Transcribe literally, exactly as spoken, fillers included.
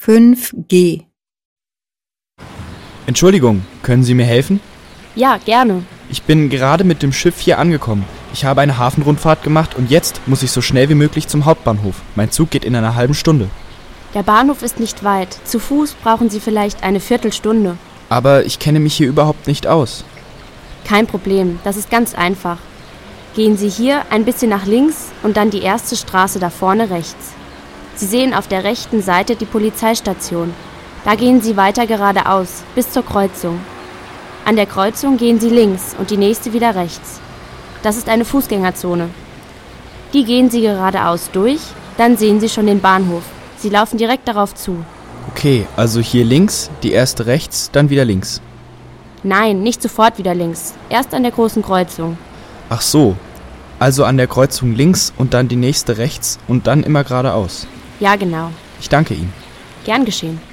fünf G. Entschuldigung, können Sie mir helfen? Ja, gerne. Ich bin gerade mit dem Schiff hier angekommen. Ich habe eine Hafenrundfahrt gemacht und jetzt muss ich so schnell wie möglich zum Hauptbahnhof. Mein Zug geht in einer halben Stunde. Der Bahnhof ist nicht weit. Zu Fuß brauchen Sie vielleicht eine Viertelstunde. Aber ich kenne mich hier überhaupt nicht aus. Kein Problem, das ist ganz einfach. Gehen Sie hier ein bisschen nach links und dann die erste Straße da vorne rechts. Sie sehen auf der rechten Seite die Polizeistation. Da gehen Sie weiter geradeaus, bis zur Kreuzung. An der Kreuzung gehen Sie links und die nächste wieder rechts. Das ist eine Fußgängerzone. Die gehen Sie geradeaus durch, dann sehen Sie schon den Bahnhof. Sie laufen direkt darauf zu. Okay, also hier links, die erste rechts, dann wieder links. Nein, nicht sofort wieder links. Erst an der großen Kreuzung. Ach so, also an der Kreuzung links und dann die nächste rechts und dann immer geradeaus. Ja, genau. Ich danke Ihnen. Gern geschehen.